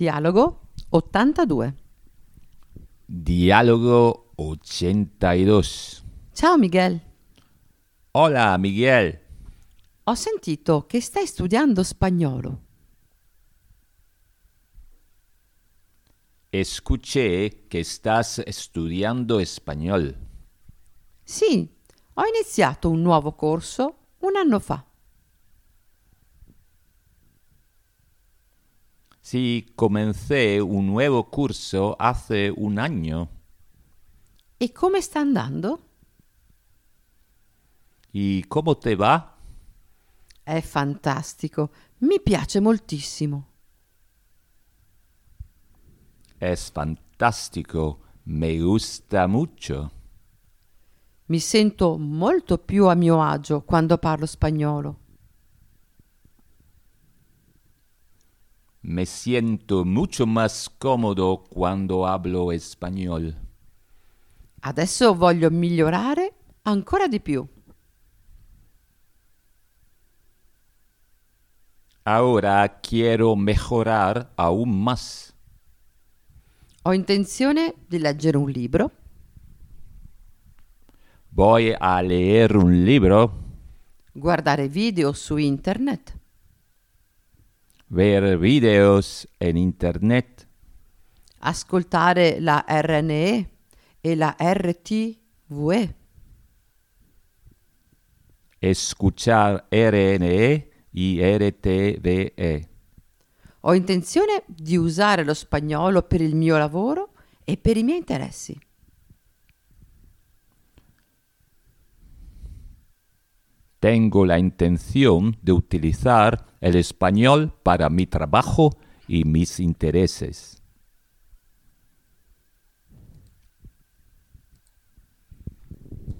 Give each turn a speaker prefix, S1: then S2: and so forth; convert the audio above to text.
S1: Dialogo 82.
S2: Dialogo 82.
S1: Ciao Miguel,
S2: Hola, Miguel.
S1: ho sentito che stai studiando spagnolo.
S2: Escuché que estás estudiando español.
S1: Sì, ho iniziato un nuovo corso un anno fa.
S2: Sí, comencé un nuevo curso hace un año.
S1: E come sta andando?
S2: ¿Y cómo te va?
S1: È fantastico, mi piace moltissimo.
S2: Es fantástico, me gusta mucho.
S1: Mi sento molto più a mio agio quando parlo spagnolo.
S2: Me siento mucho más cómodo cuando hablo español.
S1: Adesso voglio migliorare ancora di più.
S2: Ahora quiero mejorar aún más.
S1: Ho intenzione di leggere un libro,
S2: Voy a leer un libro,
S1: guardare video su internet,
S2: ver videos en internet,
S1: ascoltare la RNE e la RTVE.
S2: escuchar RNE y RTVE.
S1: Ho intenzione di usare lo spagnolo per il mio lavoro e per i miei interessi.
S2: Tengo la intención de utilizar el español para mi trabajo y mis intereses.